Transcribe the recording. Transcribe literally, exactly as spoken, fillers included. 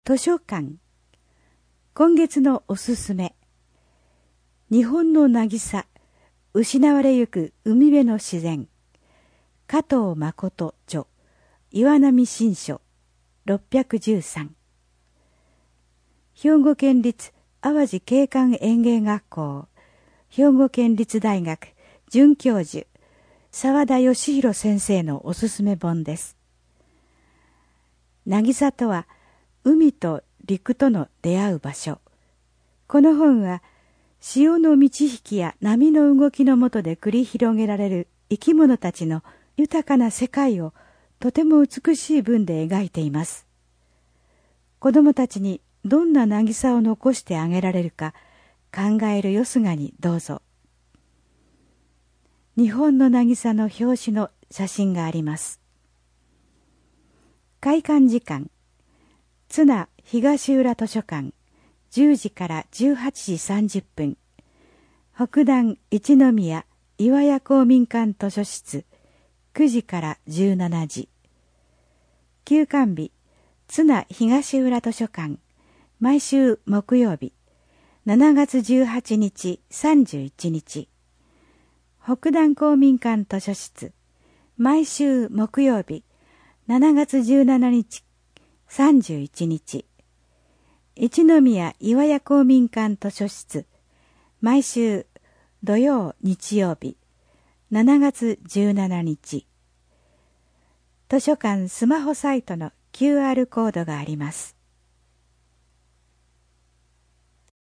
図書館。今月のおすすめ。日本の渚、失われゆく海辺の自然。加藤誠著、岩波新書、ろっぴゃくじゅうさん。兵庫県立淡路景観園芸学校、兵庫県立大学准教授、澤田義弘先生のおすすめ本です。渚とは、海と陸との出会う場所。この本は、潮の満ち引きや波の動きの下で繰り広げられる生き物たちの豊かな世界をとても美しい文で描いています。子供たちにどんな渚を残してあげられるか考えるよすがにどうぞ。日本の渚の表紙の写真があります。開館時間、津奈東浦図書館、じゅうじからじゅうはちじさんじゅっぷん。北段一宮岩屋公民館図書室、くじからじゅうしちじ。休館日、津奈東浦図書館、毎週木曜日、しちがつじゅうはちにち、さんじゅういちにち。北段公民館図書室、毎週木曜日、しちがつじゅうしちにち、さんじゅういちにち。一宮岩屋公民館図書室、毎週土曜日曜日、しちがつじゅうしちにち。図書館スマホサイトの キューアール コードがあります。